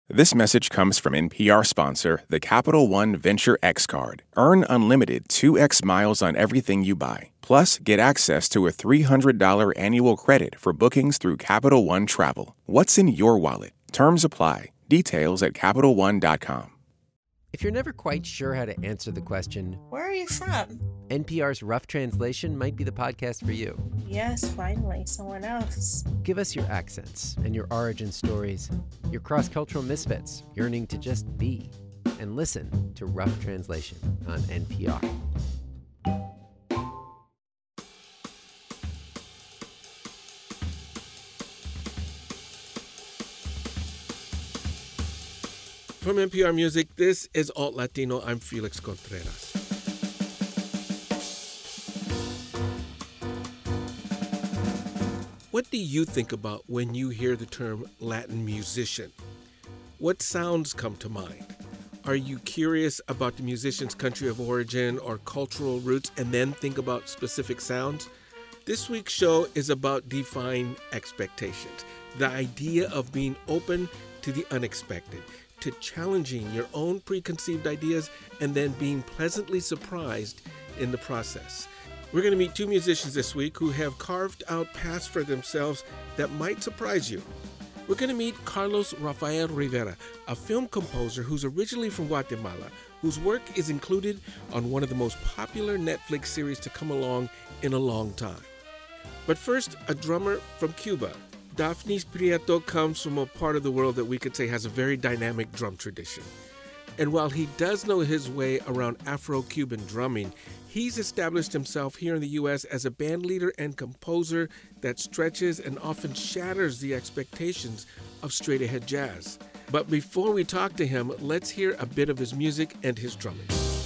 This message comes from NPR sponsor, the Capital One Venture X Card. Earn unlimited 2x miles on everything you buy. Plus, get access to a $300 annual credit for bookings through Capital One Travel. What's in your wallet? Terms apply. Details at CapitalOne.com. If you're never quite sure how to answer the question, "Where are you from?" NPR's Rough Translation might be the podcast for you. Yes, finally, someone else. Give us your accents and your origin stories, your cross-cultural misfits yearning to just be, and listen to Rough Translation on NPR. From NPR Music, this is Alt Latino. I'm Felix Contreras. What do you think about when you hear the term Latin musician? What sounds come to mind? Are you curious about the musician's country of origin or cultural roots and then think about specific sounds? This week's show is about defying expectations, the idea of being open to the unexpected, to challenging your own preconceived ideas and then being pleasantly surprised in the process. We're going to meet two musicians this week who have carved out paths for themselves that might surprise you. We're going to meet Carlos Rafael Rivera, a film composer who's originally from Guatemala, whose work is included on one of the most popular Netflix series to come along in a long time. But first, a drummer from Cuba. Dafnis Prieto comes from a part of the world that we could say has a very dynamic drum tradition. And while he does know his way around Afro-Cuban drumming, he's established himself here in the U.S. as a band leader and composer that stretches and often shatters the expectations of straight-ahead jazz. But before we talk to him, let's hear a bit of his music and his drumming.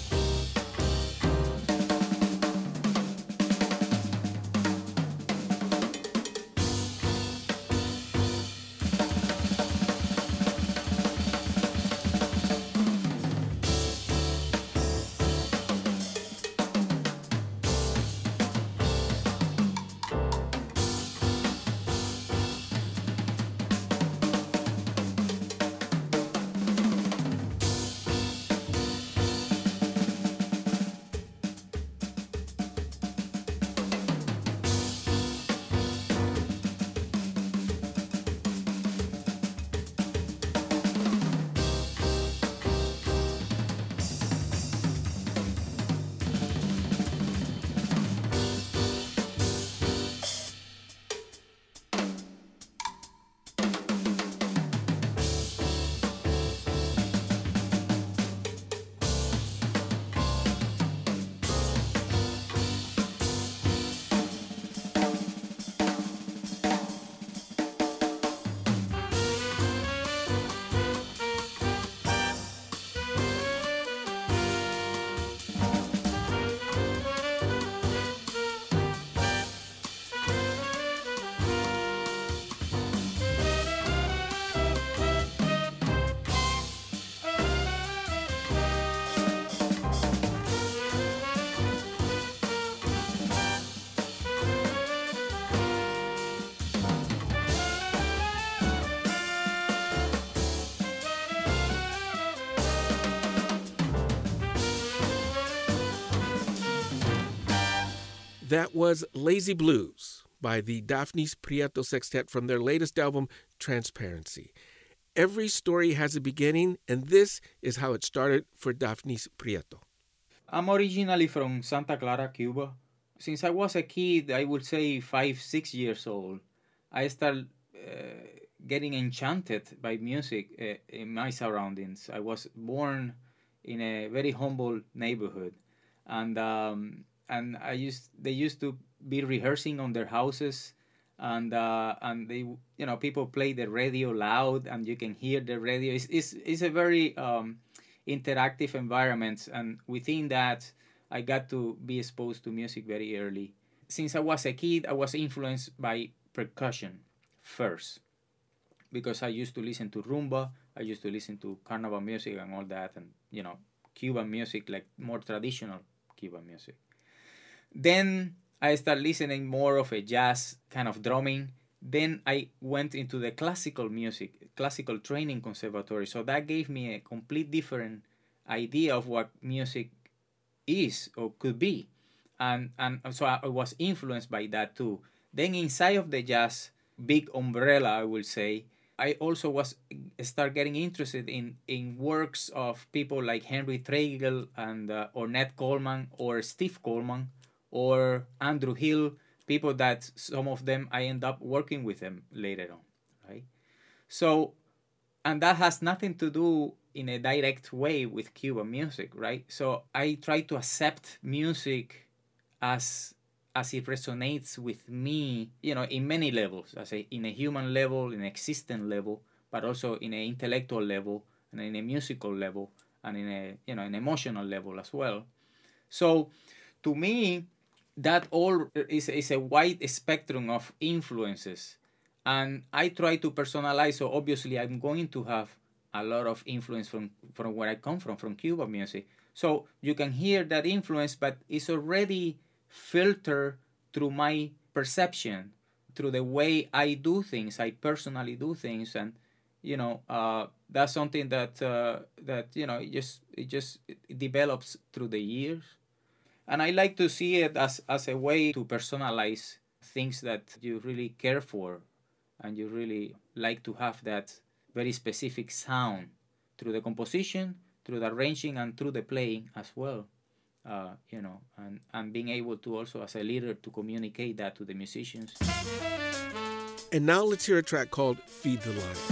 That was Lazy Blues by the Dafnis Prieto Sextet from their latest album, Transparency. Every story has a beginning, and this is how it started for Dafnis Prieto. I'm originally from Santa Clara, Cuba. Since I was a kid, I would say 5, 6 years old, I started getting enchanted by music in my surroundings. I was born in a very humble neighborhood, and they used to be rehearsing on their houses, and they, people play the radio loud, and you can hear the radio. It's a very interactive environment, and within that, I got to be exposed to music very early. Since I was a kid, I was influenced by percussion first, because I used to listen to rumba, I used to listen to carnival music and all that, and Cuban music, like more traditional Cuban music. Then I started listening more of a jazz kind of drumming. Then I went into the classical music, classical training conservatory. So that gave me a complete different idea of what music is or could be. And so I was influenced by that too. Then inside of the jazz big umbrella, I will say, I also start getting interested in works of people like Henry Threadgill and Ornette Coleman or Steve Coleman or Andrew Hill, people that some of them I end up working with them later on, right? So, and that has nothing to do in a direct way with Cuban music, right? So I try to accept music as it resonates with me, in many levels, in a human level, in an existent level, but also in an intellectual level, and in a musical level, and in an emotional level as well. So, to me, that all is a wide spectrum of influences, and I try to personalize. So obviously, I'm going to have a lot of influence from where I come from Cuban music. So you can hear that influence, but it's already filter through my perception, through the way I do things, I personally do things, and that's something that it just develops through the years, and I like to see it as a way to personalize things that you really care for, and you really like to have that very specific sound through the composition, through the arranging, and through the playing as well. And being able to also, as a leader, to communicate that to the musicians. And now let's hear a track called Feed the Lions.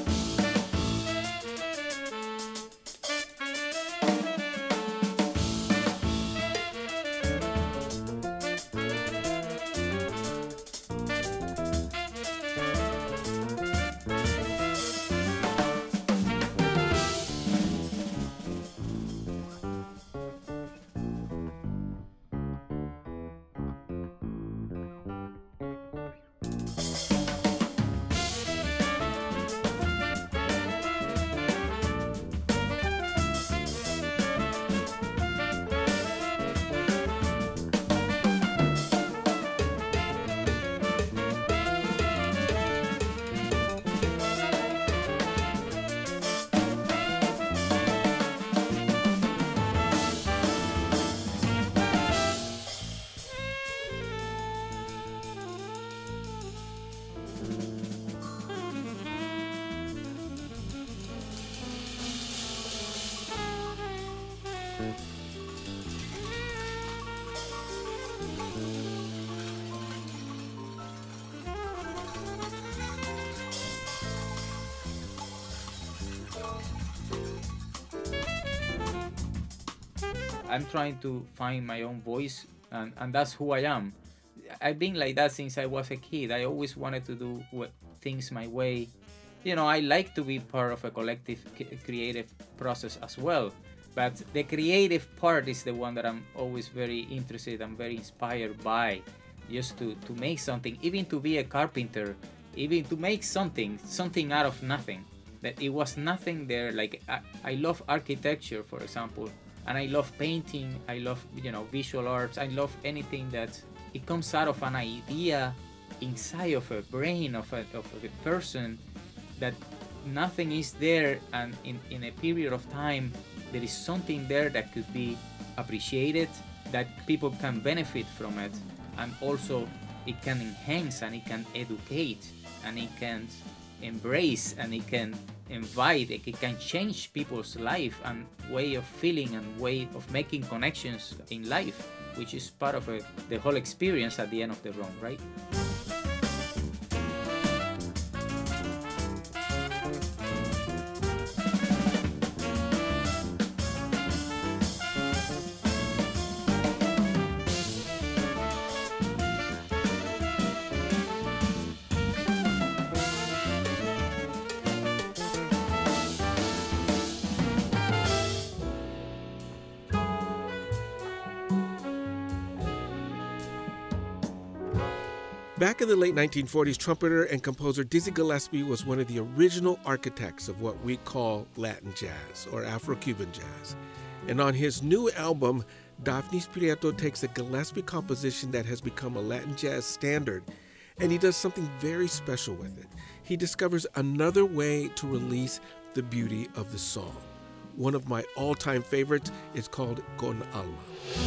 I'm trying to find my own voice, and that's who I am. I've been like that since I was a kid. I always wanted to do things my way. I like to be part of a collective creative process as well. But the creative part is the one that I'm always very interested and very inspired by. Just to make something, even to be a carpenter, even to make something out of nothing. That it was nothing there. Like I love architecture, for example, and I love painting. I love visual arts. I love anything that it comes out of an idea inside of a brain of a person, that nothing is there, and in a period of time there is something there that could be appreciated, that people can benefit from it, and also it can enhance and it can educate and it can embrace and it can invite, it can change people's life and way of feeling and way of making connections in life, which is part of the whole experience at the end of the run, right? Back in the late 1940s, trumpeter and composer Dizzy Gillespie was one of the original architects of what we call Latin jazz or Afro-Cuban jazz. And on his new album, Dafnis Prieto takes a Gillespie composition that has become a Latin jazz standard and he does something very special with it. He discovers another way to release the beauty of the song. One of my all-time favorites is called Con Alma.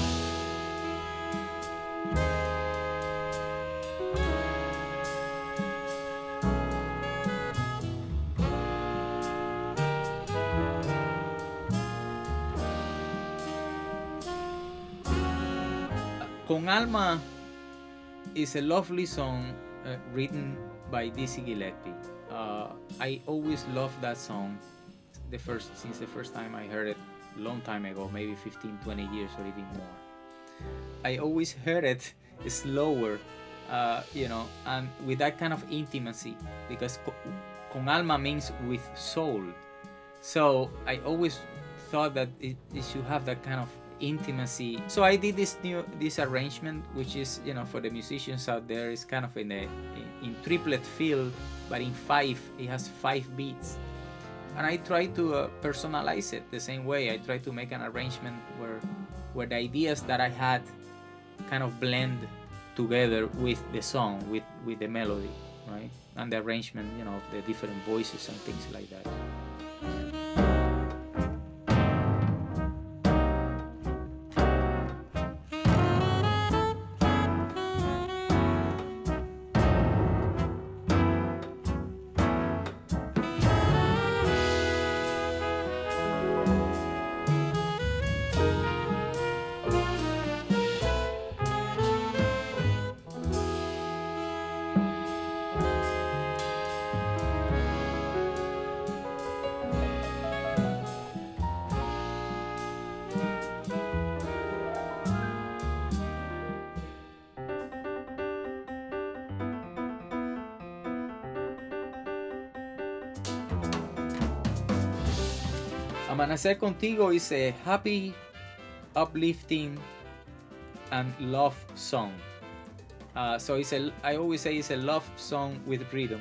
Con Alma is a lovely song written by Dizzy Gillespie. I always loved that song since the first time I heard it a long time ago, maybe 15, 20 years or even more. I always heard it slower, and with that kind of intimacy, because Con Alma means with soul. So I always thought that it should have that kind of intimacy. So I did this arrangement, which is, for the musicians out there, is kind of in triplet feel, but in 5. It has 5 beats, and I try to personalize it the same way. I try to make an arrangement where the ideas that I had kind of blend together with the song, with the melody, right, and the arrangement, of the different voices and things like that. Amanecer Contigo is a happy, uplifting, and love song. So I always say it's a love song with rhythm.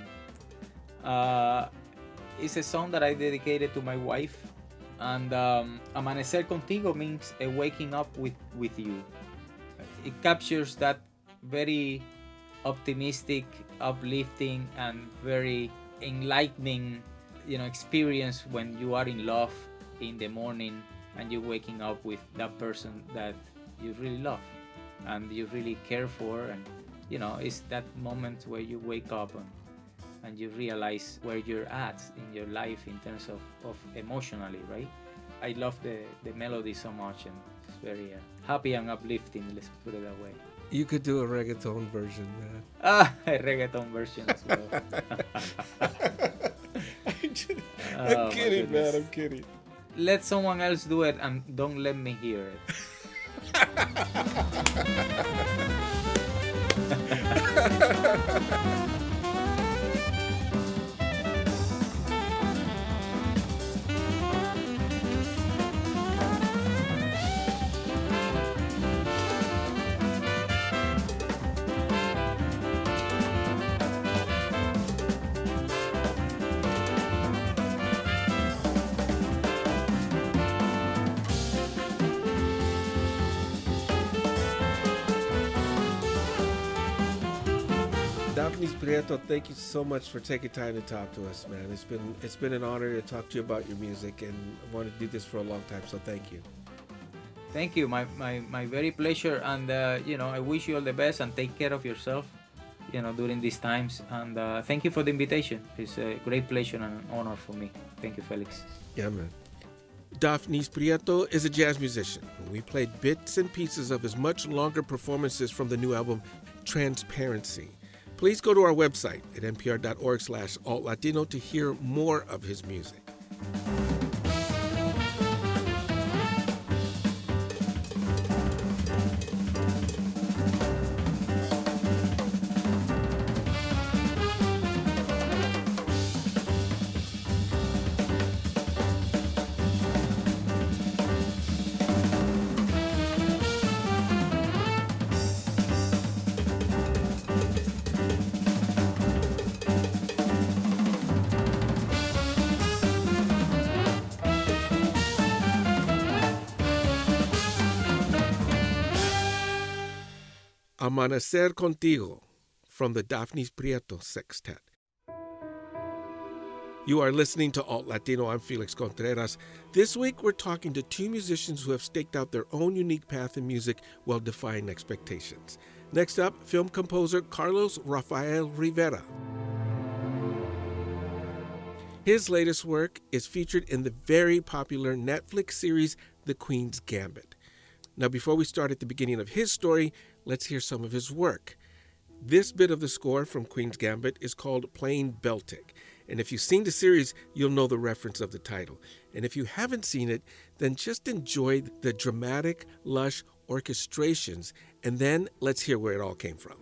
It's a song that I dedicated to my wife, and Amanecer Contigo means a waking up with you. It captures that very optimistic, uplifting, and very enlightening, experience when you are in love in the morning and you're waking up with that person that you really love and you really care for, and it's that moment where you wake up and you realize where you're at in your life in terms of emotionally, right? I love the melody so much, and it's very happy and uplifting, let's put it that way. You could do a reggaeton version. A reggaeton version as well. I'm kidding, man. I'm kidding. Let someone else do it and don't let me hear it. Dafnis Prieto, thank you so much for taking time to talk to us, man. It's been an honor to talk to you about your music, and I wanted to do this for a long time, so thank you. Thank you, my very pleasure, and I wish you all the best, and take care of yourself, during these times, and thank you for the invitation. It's a great pleasure and an honor for me. Thank you, Felix. Yeah, man. Dafnis Prieto is a jazz musician. We played bits and pieces of his much longer performances from the new album, Transparency. Please go to our website at npr.org/altlatino to hear more of his music. Amanecer Contigo, from the Daphnis Prieto Sextet. You are listening to Alt Latino. I'm Felix Contreras. This week, we're talking to two musicians who have staked out their own unique path in music while defying expectations. Next up, film composer Carlos Rafael Rivera. His latest work is featured in the very popular Netflix series, The Queen's Gambit. Now, before we start at the beginning of his story, let's hear some of his work. This bit of the score from Queen's Gambit is called Plain Beltic. And if you've seen the series, you'll know the reference of the title. And if you haven't seen it, then just enjoy the dramatic, lush orchestrations, and then let's hear where it all came from.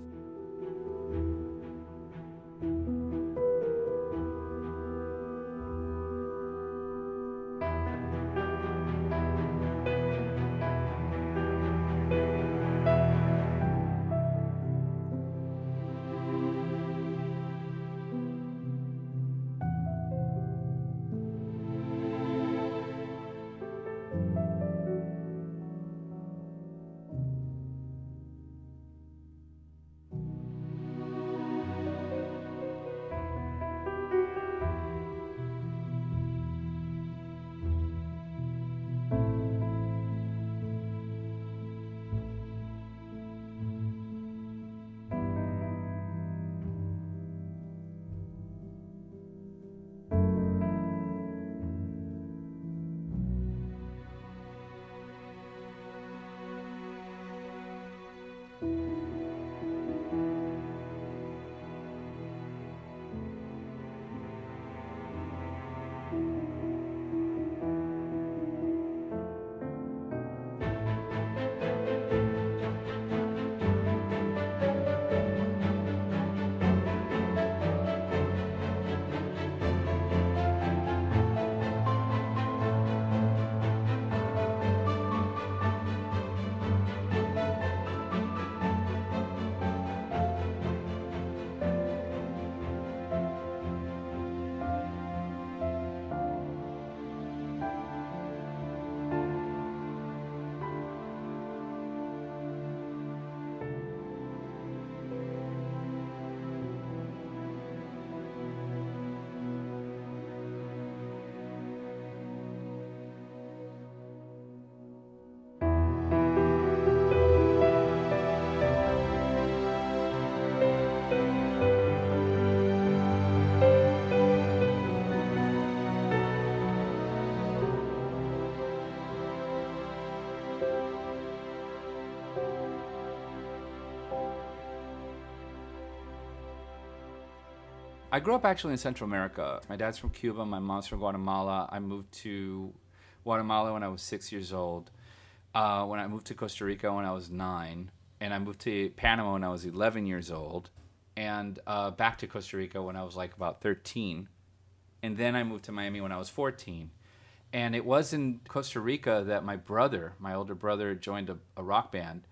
I grew up actually in Central America. My dad's from Cuba, my mom's from Guatemala. I moved to Guatemala when I was 6 years old. When I moved to Costa Rica when I was 9. And I moved to Panama when I was 11 years old. And back to Costa Rica when I was like about 13. And then I moved to Miami when I was 14. And it was in Costa Rica that my older brother, joined a rock band.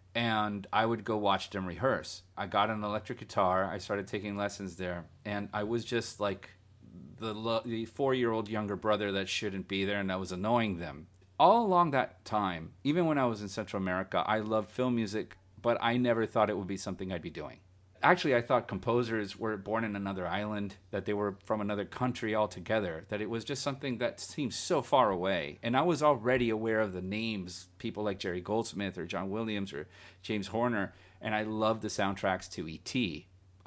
And I would go watch them rehearse. I got an electric guitar. I started taking lessons there. And I was just like the 4-year-old younger brother that shouldn't be there, and I was annoying them. All along that time, even when I was in Central America, I loved film music, but I never thought it would be something I'd be doing. Actually, I thought composers were born in another island, that they were from another country altogether, that it was just something that seemed so far away. And I was already aware of the names, people like Jerry Goldsmith or John Williams or James Horner, and I loved the soundtracks to E.T.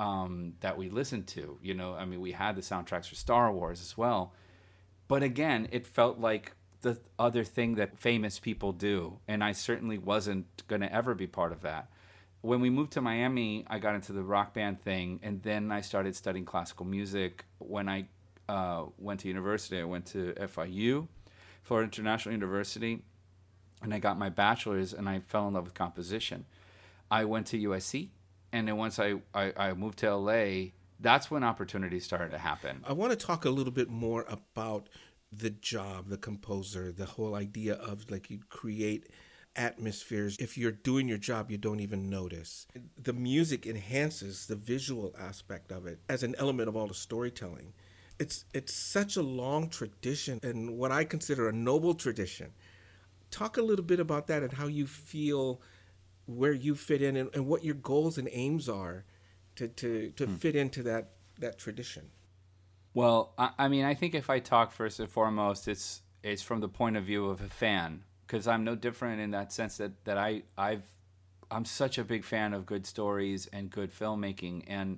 That we listened to. You know, I mean, we had the soundtracks for Star Wars as well. But again, it felt like the other thing that famous people do, and I certainly wasn't going to ever be part of that. When we moved to Miami, I got into the rock band thing, and then I started studying classical music. When I went to university, I went to FIU, Florida International University, and I got my bachelor's, and I fell in love with composition. I went to USC, and then once I moved to LA, that's when opportunities started to happen. I want to talk a little bit more about the job, the composer, the whole idea of like you create atmospheres. If you're doing your job, you don't even notice. The music enhances the visual aspect of it as an element of all the storytelling. It's such a long tradition and what I consider a noble tradition. Talk a little bit about that and how you feel, where you fit in, and what your goals and aims are to fit into that tradition? Well, I mean, I think if I talk first and foremost, it's from the point of view of a fan, because I'm no different in that sense that I'm such a big fan of good stories and good filmmaking, and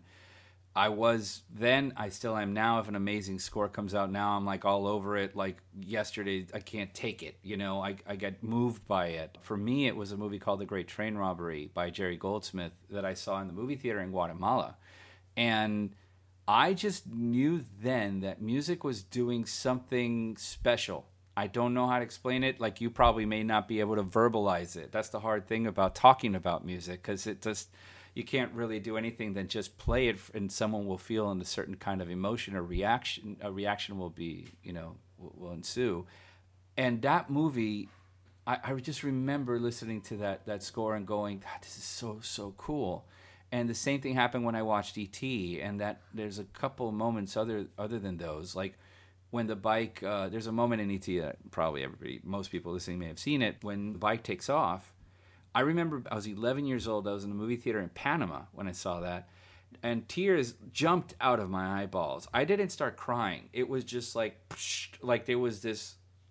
I was then, I still am now. If an amazing score comes out now, I'm like all over it. Like yesterday, I can't take it. You know, I get moved by it. For me, it was a movie called The Great Train Robbery by Jerry Goldsmith that I saw in the movie theater in Guatemala. And I just knew then that music was doing something special. I don't know how to explain it. Like, you probably may not be able to verbalize it. That's the hard thing about talking about music, because it just... you can't really do anything than just play it, and someone will feel in a certain kind of emotion or reaction. A reaction will be, will ensue. And that movie, I just remember listening to that score and going, God, this is so cool. And the same thing happened when I watched E.T., and that there's a couple of moments other than those, like when the bike, there's a moment in E.T. that probably most people listening may have seen it, when the bike takes off. I remember I was 11 years old. I was in the movie theater in Panama when I saw that, and tears jumped out of my eyeballs. I didn't start crying. It was just like there was this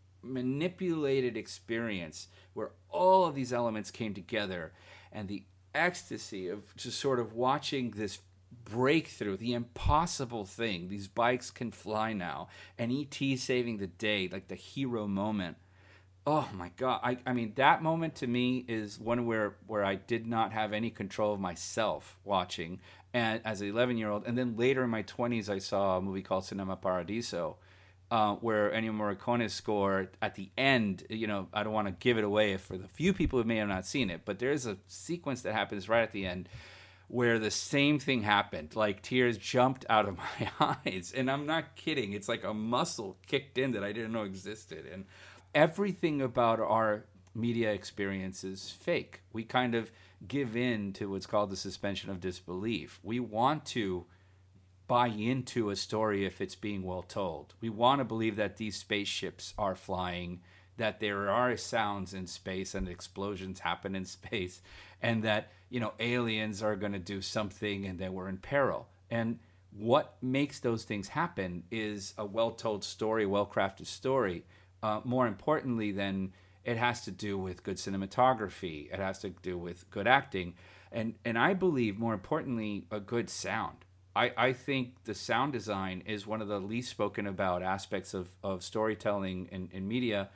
manipulated experience where all of these elements came together, and the ecstasy of just sort of watching this breakthrough, the impossible thing. These bikes can fly now, and E.T. saving the day, like the hero moment. Oh my God. I mean, that moment to me is one where I did not have any control of myself watching, and as an 11-year-old. And then later in my 20s, I saw a movie called Cinema Paradiso, where Ennio Morricone's score at the end, I don't want to give it away for the few people who may have not seen it, but there's a sequence that happens right at the end where the same thing happened. Like, tears jumped out of my eyes. And I'm not kidding. It's like a muscle kicked in that I didn't know existed. And everything about our media experience is fake. We kind of give in to what's called the suspension of disbelief. We want to buy into a story if it's being well told. We want to believe that these spaceships are flying, that there are sounds in space and explosions happen in space, and that, aliens are going to do something and that we're in peril. And what makes those things happen is a well-told story, well-crafted story. More importantly, then, it has to do with good cinematography. It has to do with good acting. And I believe, more importantly, a good sound. I think the sound design is one of the least spoken about aspects of storytelling in media.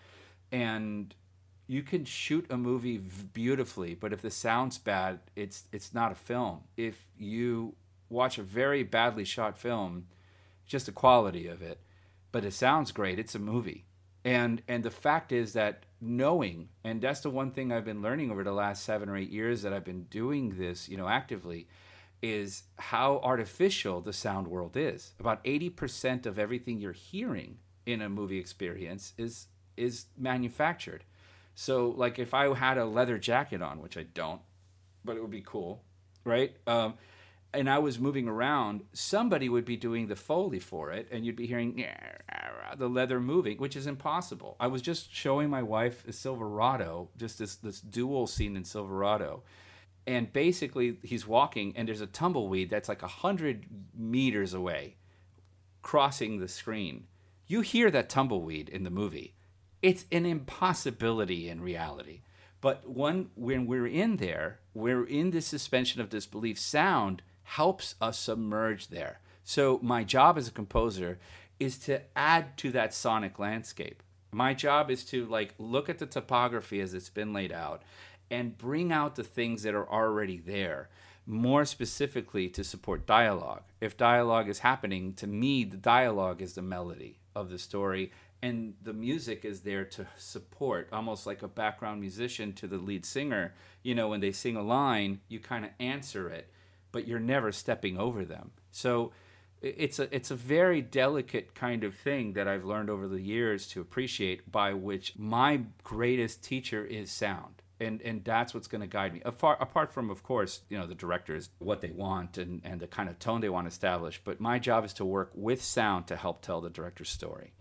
And you can shoot a movie beautifully, but if the sound's bad, it's not a film. If you watch a very badly shot film, just the quality of it, but it sounds great, it's a movie. And the fact is that knowing, and that's the one thing I've been learning over the last 7 or 8 years that I've been doing this, actively, is how artificial the sound world is. About 80% of everything you're hearing in a movie experience is manufactured. So, like, if I had a leather jacket on, which I don't, but it would be cool, right? And I was moving around, somebody would be doing the Foley for it, and you'd be hearing the leather moving, which is impossible. I was just showing my wife a Silverado, just this duel scene in Silverado. And basically, he's walking, and there's a tumbleweed that's like 100 meters away, crossing the screen. You hear that tumbleweed in the movie. It's an impossibility in reality. But when we're in there, we're in this suspension of disbelief. Sound helps us submerge there. So my job as a composer is to add to that sonic landscape. My job is to look at the topography as it's been laid out and bring out the things that are already there, more specifically to support dialogue. If dialogue is happening, to me, the dialogue is the melody of the story, and the music is there to support, almost like a background musician to the lead singer. When they sing a line, you kind of answer it, but you're never stepping over them. So it's a very delicate kind of thing that I've learned over the years to appreciate, by which my greatest teacher is sound. And that's what's going to guide me. Apart from, of course, the directors, what they want and the kind of tone they want to establish. But my job is to work with sound to help tell the director's story.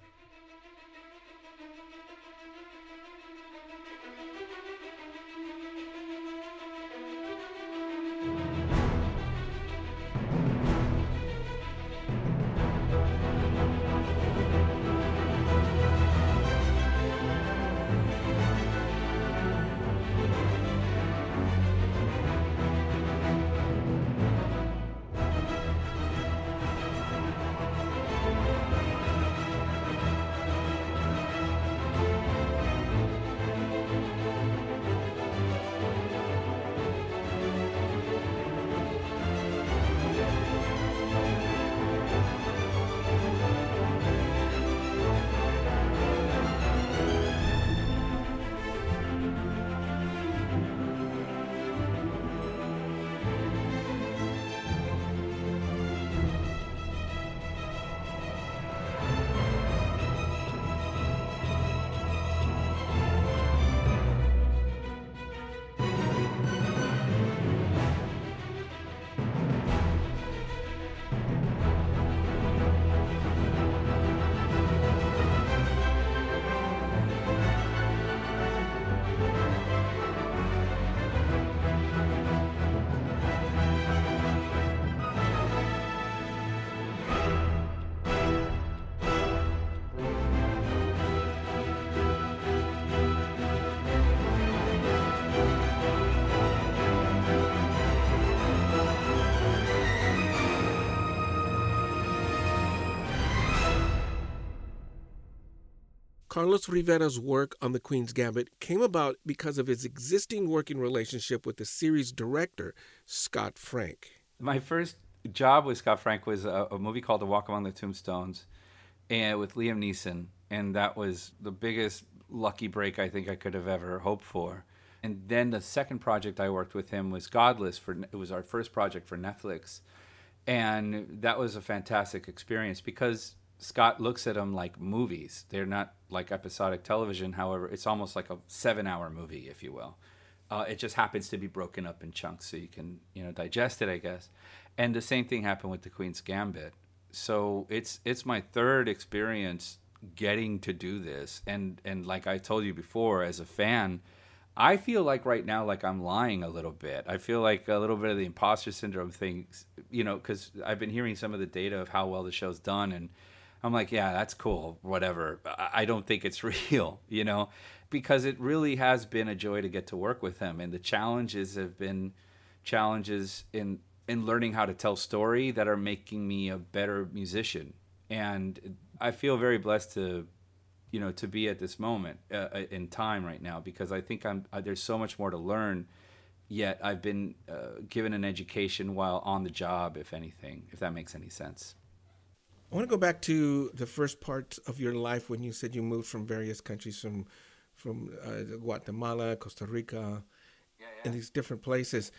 Carlos Rivera's work on The Queen's Gambit came about because of his existing working relationship with the series director, Scott Frank. My first job with Scott Frank was a movie called The Walk Among the Tombstones, and with Liam Neeson, and that was the biggest lucky break I think I could have ever hoped for. And then the second project I worked with him was Godless. It was our first project for Netflix, and that was a fantastic experience because Scott looks at them like movies. They're not like episodic television. However, it's almost like a 7-hour movie, if you will. It just happens to be broken up in chunks so you can, digest it, I guess. And the same thing happened with The Queen's Gambit. So it's my third experience getting to do this. And like I told you before, as a fan, I feel like right now, like I'm lying a little bit. I feel like a little bit of the imposter syndrome thing, because I've been hearing some of the data of how well the show's done, and I'm like, yeah, that's cool, whatever. I don't think it's real, because it really has been a joy to get to work with him. And the challenges have been challenges in learning how to tell story that are making me a better musician. And I feel very blessed to be at this moment in time right now, because I think there's so much more to learn, yet I've been given an education while on the job, if anything, if that makes any sense. I want to go back to the first part of your life when you said you moved from various countries, from Guatemala, Costa Rica, and these different places.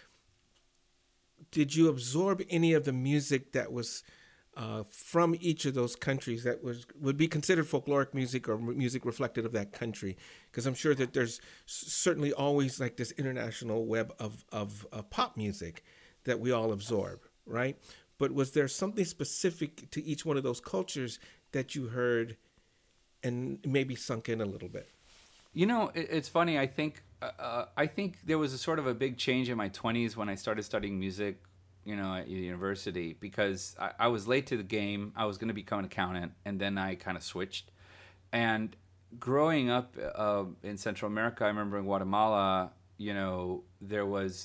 Did you absorb any of the music that was from each of those countries that would be considered folkloric music or music reflective of that country? Because I'm sure that there's certainly always like this international web of pop music that we all absorb, right? But was there something specific to each one of those cultures that you heard and maybe sunk in a little bit? It's funny. I think there was a sort of a big change in my 20s when I started studying music, at university, because I was late to the game. I was going to become an accountant, and then I kind of switched. And growing up in Central America, I remember in Guatemala, there was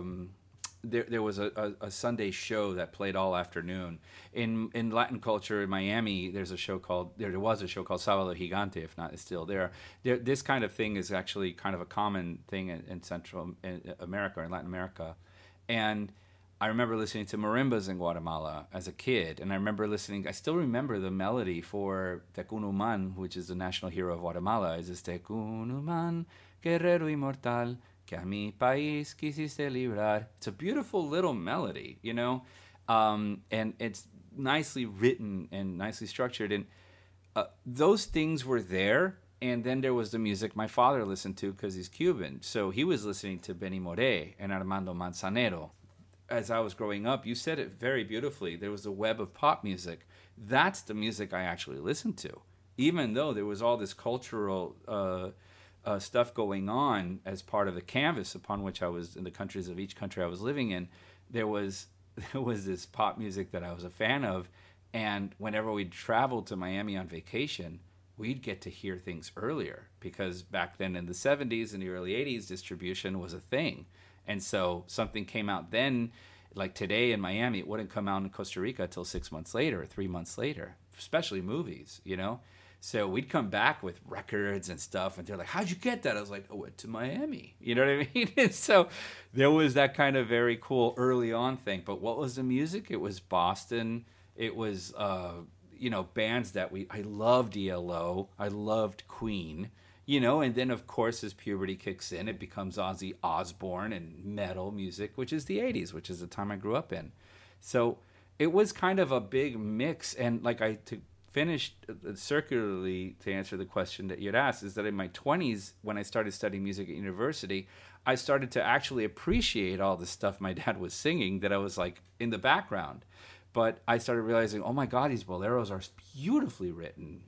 there was a Sunday show that played all afternoon. In Latin culture in Miami, there was a show called Sábado Gigante, if not, it's still there. This kind of thing is actually kind of a common thing in Central America, in Latin America. And I remember listening to marimbas in Guatemala as a kid, and I still remember the melody for Tecunuman, which is the national hero of Guatemala. It's this Tecunuman, guerrero inmortal, que a mi país quisiste librar. It's a beautiful little melody, and it's nicely written and nicely structured. And those things were there. And then there was the music my father listened to because he's Cuban. So he was listening to Benny Moré and Armando Manzanero. As I was growing up, you said it very beautifully. There was a web of pop music. That's the music I actually listened to. Even though there was all this cultural stuff going on as part of the canvas upon which I was, in the countries of each country I was living in, there was this pop music that I was a fan of. And whenever we'd travel to Miami on vacation, we'd get to hear things earlier, because back then in the 70s and the early 80s, distribution was a thing. And so something came out then, like today in Miami, it wouldn't come out in Costa Rica until 6 months later, 3 months later, especially movies, So we'd come back with records and stuff, and they're like, how'd you get that? I was like, I went to Miami. You know what I mean? And so there was that kind of very cool early on thing. But what was the music? It was Boston. It was, bands that I loved ELO. I loved Queen. And then, of course, as puberty kicks in, it becomes Ozzy Osbourne and metal music, which is the 80s, which is the time I grew up in. So it was kind of a big mix. And to finish circularly to answer the question that you'd asked, is that in my 20s, when I started studying music at university, I started to actually appreciate all the stuff my dad was singing that I was like in the background. But I started realizing, oh my God, these boleros are beautifully written,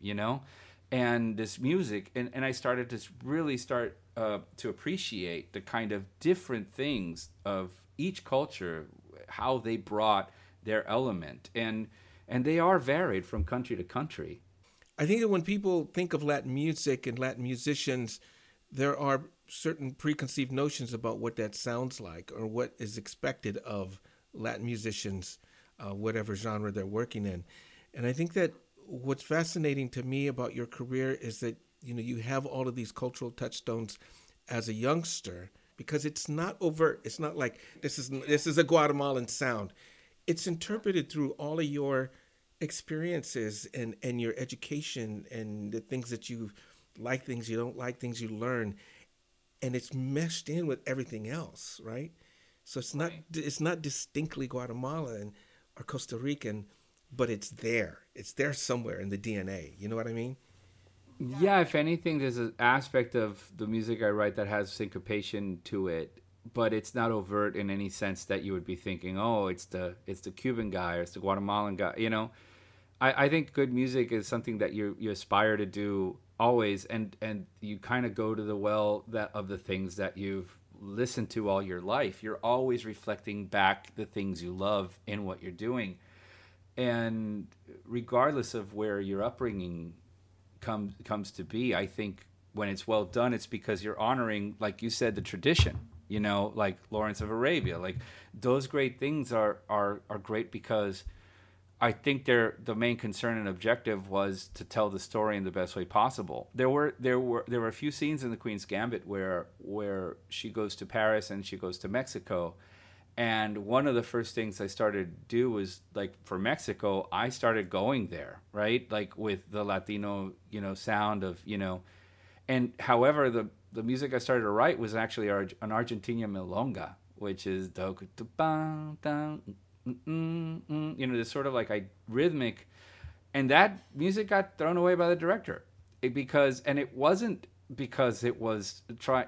and this music, and I started to really start to appreciate the kind of different things of each culture, how they brought their element, and they are varied from country to country. I think that when people think of Latin music and Latin musicians, there are certain preconceived notions about what that sounds like or what is expected of Latin musicians, whatever genre they're working in. And I think that what's fascinating to me about your career is that You have all of these cultural touchstones as a youngster because it's not overt. It's not like this is a Guatemalan sound. It's interpreted through all of your experiences and your education and the things that you like, things you don't like, things you learn, and it's meshed in with everything else, right? So it's not distinctly Guatemalan or Costa Rican, but it's there. It's there somewhere in the DNA. You know what I mean? Yeah, if anything, there's an aspect of the music I write that has syncopation to it, but it's not overt in any sense that you would be thinking, oh, it's the Cuban guy or it's the Guatemalan guy. I think good music is something that you aspire to do always, and you kind of go to the well of the things that you've listened to all your life. You're always reflecting back the things you love in what you're doing, and regardless of where your upbringing comes to be, I think when it's well done, it's because you're honoring, like you said, the tradition. Like Lawrence of Arabia, like those great things are great because I think the main concern and objective was to tell the story in the best way possible. There were a few scenes in The Queen's Gambit where she goes to Paris and she goes to Mexico, and one of the first things I started to do was, like, for Mexico, I started going there, right? Like with the Latino, sound of, and however the music I started to write was actually an Argentina milonga, which is this sort of like rhythmic, and that music got thrown away by the director it wasn't because it was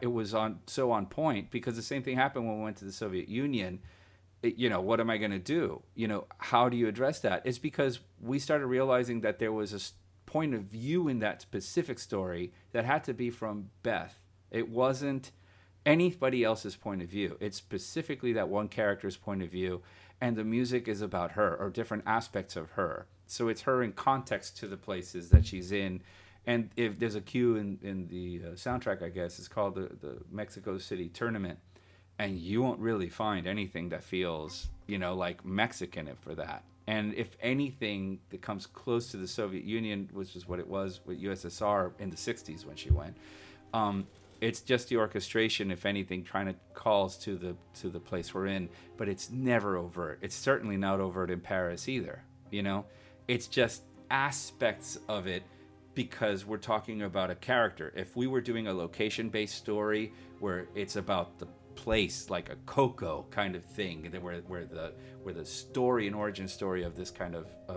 on point, because the same thing happened when we went to the Soviet Union. What am I going to do? How do you address that? It's because we started realizing that there was a point of view in that specific story that had to be from Beth. It wasn't anybody else's point of view. It's specifically that one character's point of view, and the music is about her or different aspects of her. So it's her in context to the places that she's in. And if there's a cue in the soundtrack, I guess, it's called the Mexico City Tournament, and you won't really find anything that feels, like Mexican for that. And if anything that comes close to the Soviet Union, which is what it was with USSR in the 60s when she went, it's just the orchestration, if anything, trying to calls to the place we're in, but it's never overt. It's certainly not overt in Paris either. It's just aspects of it because we're talking about a character. If we were doing a location-based story where it's about the place, like a Coco kind of thing, where the story and origin story of this kind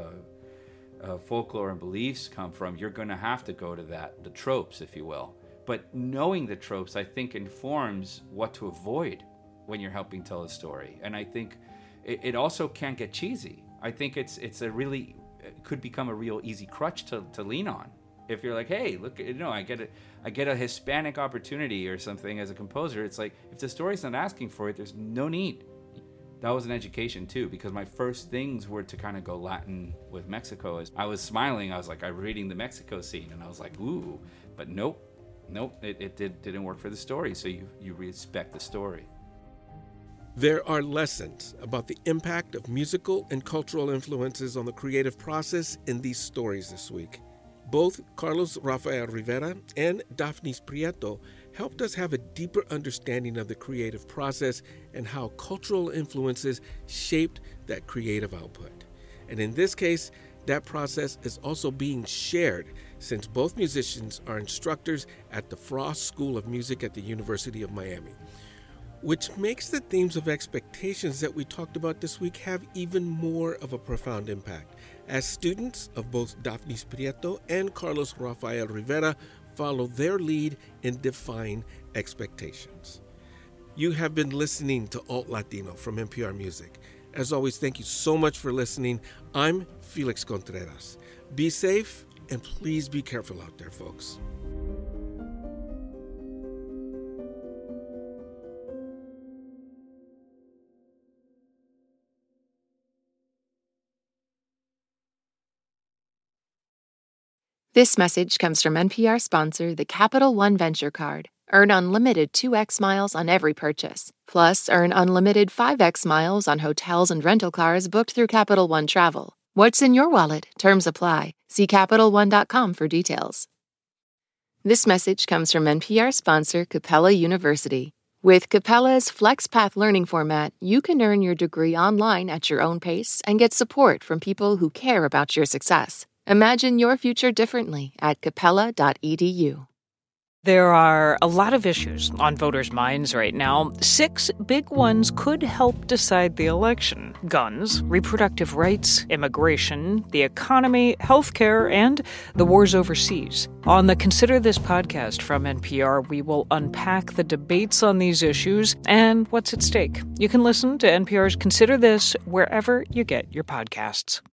of folklore and beliefs come from, you're going to have to go to the tropes, if you will. But knowing the tropes, I think, informs what to avoid when you're helping tell a story. And I think it also can't get cheesy. I think it could become a real easy crutch to lean on. If you're like, hey, look, I get a Hispanic opportunity or something as a composer. It's like, if the story's not asking for it, there's no need. That was an education too, because my first things were to kind of go Latin with Mexico. As I was smiling, I was like, I'm reading the Mexico scene, and I was like, ooh, but nope, it didn't work for the story. So you respect the story. There are lessons about the impact of musical and cultural influences on the creative process in these stories this week. Both Carlos Rafael Rivera and Daphnis Prieto helped us have a deeper understanding of the creative process and how cultural influences shaped that creative output. And in this case, that process is also being shared, since both musicians are instructors at the Frost School of Music at the University of Miami, which makes the themes of expectations that we talked about this week have even more of a profound impact, as students of both Daphnis Prieto and Carlos Rafael Rivera follow their lead in defying expectations. You have been listening to Alt Latino from NPR Music. As always, thank you so much for listening. I'm Felix Contreras. Be safe, and please be careful out there, folks. This message comes from NPR sponsor, the Capital One Venture Card. Earn unlimited 2x miles on every purchase. Plus, earn unlimited 5x miles on hotels and rental cars booked through Capital One Travel. What's in your wallet? Terms apply. See CapitalOne.com for details. This message comes from NPR sponsor Capella University. With Capella's FlexPath learning format, you can earn your degree online at your own pace and get support from people who care about your success. Imagine your future differently at capella.edu. There are a lot of issues on voters' minds right now. 6 big ones could help decide the election: guns, reproductive rights, immigration, the economy, healthcare, and the wars overseas. On the Consider This podcast from NPR, we will unpack the debates on these issues and what's at stake. You can listen to NPR's Consider This wherever you get your podcasts.